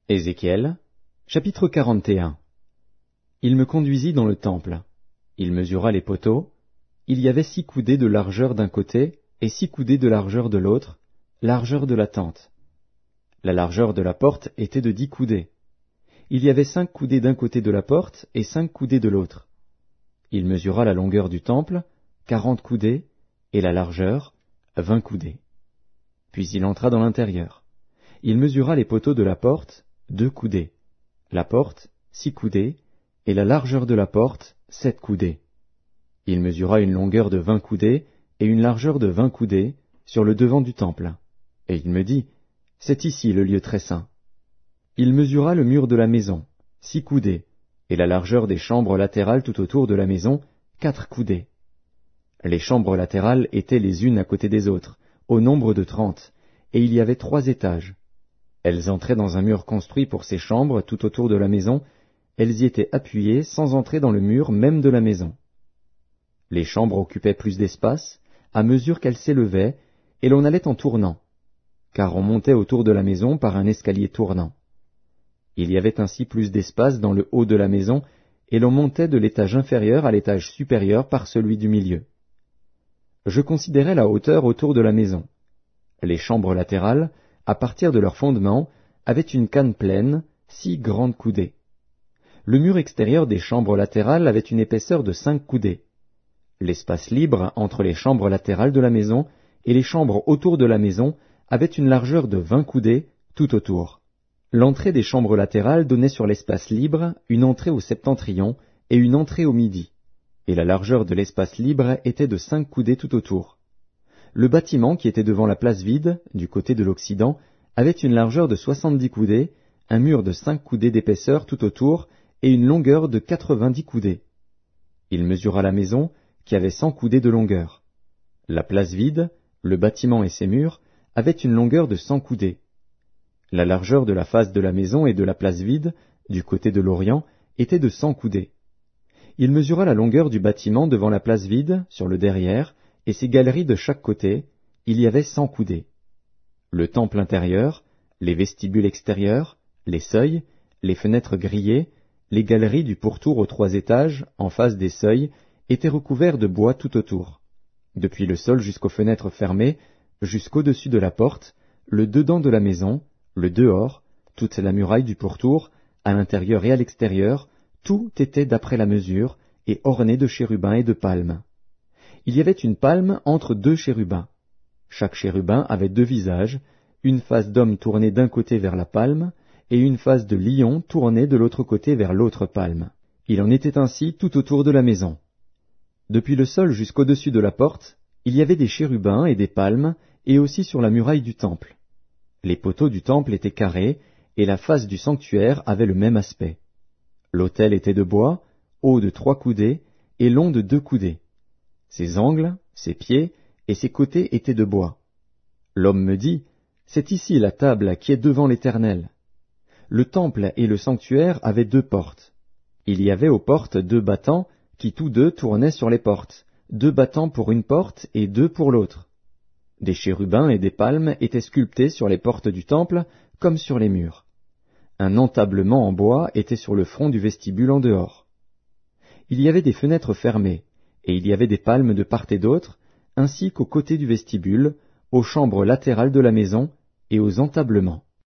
Ézéchiel, chapitre 41. Il me conduisit dans le temple. Il mesura les poteaux. Il y avait 6 coudées de largeur d'un côté et 6 coudées de largeur de l'autre, largeur de la tente. La largeur de la porte était de 10 coudées. Il y avait 5 coudées d'un côté de la porte et 5 coudées de l'autre. Il mesura la longueur du temple, 40 coudées, et la largeur, 20 coudées. Puis il entra dans l'intérieur. Il mesura les poteaux de la porte, 2 coudées, la porte, 6 coudées, et la largeur de la porte, 7 coudées. Il mesura une longueur de 20 coudées et une largeur de 20 coudées sur le devant du temple. Et il me dit, c'est ici le lieu très saint. Il mesura le mur de la maison, 6 coudées, et la largeur des chambres latérales tout autour de la maison, 4 coudées. Les chambres latérales étaient les unes à côté des autres, au nombre de 30, et il y avait 3 étages. Elles entraient dans un mur construit pour ces chambres tout autour de la maison, elles y étaient appuyées sans entrer dans le mur même de la maison. Les chambres occupaient plus d'espace, à mesure qu'elles s'élevaient, et l'on allait en tournant, car on montait autour de la maison par un escalier tournant. Il y avait ainsi plus d'espace dans le haut de la maison, et l'on montait de l'étage inférieur à l'étage supérieur par celui du milieu. Je considérais la hauteur autour de la maison. Les chambres latérales, à partir de leur fondement, avaient une canne pleine, 6 grandes coudées. Le mur extérieur des chambres latérales avait une épaisseur de 5 coudées. L'espace libre entre les chambres latérales de la maison et les chambres autour de la maison avait une largeur de 20 coudées tout autour. L'entrée des chambres latérales donnait sur l'espace libre une entrée au septentrion et une entrée au midi, et la largeur de l'espace libre était de 5 coudées tout autour. Le bâtiment qui était devant la place vide, du côté de l'Occident, avait une largeur de 70 coudées, un mur de 5 coudées d'épaisseur tout autour et une longueur de 90 coudées. Il mesura la maison, qui avait 100 coudées de longueur. La place vide, le bâtiment et ses murs, avaient une longueur de 100 coudées. La largeur de la face de la maison et de la place vide, du côté de l'Orient, était de 100 coudées. Il mesura la longueur du bâtiment devant la place vide, sur le derrière, et ses galeries de chaque côté, il y avait 100 coudées. Le temple intérieur, les vestibules extérieurs, les seuils, les fenêtres grillées, les galeries du pourtour aux 3 étages, en face des seuils, étaient recouverts de bois tout autour. Depuis le sol jusqu'aux fenêtres fermées, jusqu'au-dessus de la porte, le dedans de la maison, le dehors, toute la muraille du pourtour, à l'intérieur et à l'extérieur, tout était d'après la mesure, et orné de chérubins et de palmes. Il y avait une palme entre 2 chérubins. Chaque chérubin avait 2 visages, une face d'homme tournée d'un côté vers la palme, et une face de lion tournée de l'autre côté vers l'autre palme. Il en était ainsi tout autour de la maison. Depuis le sol jusqu'au-dessus de la porte, il y avait des chérubins et des palmes, et aussi sur la muraille du temple. Les poteaux du temple étaient carrés, et la face du sanctuaire avait le même aspect. L'autel était de bois, haut de 3 coudées, et long de 2 coudées. Ses angles, ses pieds et ses côtés étaient de bois. L'homme me dit, c'est ici la table qui est devant l'Éternel. Le temple et le sanctuaire avaient 2 portes. Il y avait aux portes 2 battants, qui tous 2 tournaient sur les portes, 2 battants pour une porte et 2 pour l'autre. Des chérubins et des palmes étaient sculptés sur les portes du temple, comme sur les murs. Un entablement en bois était sur le front du vestibule en dehors. Il y avait des fenêtres fermées, et il y avait des palmes de part et d'autre, ainsi qu'aux côtés du vestibule, aux chambres latérales de la maison et aux entablements.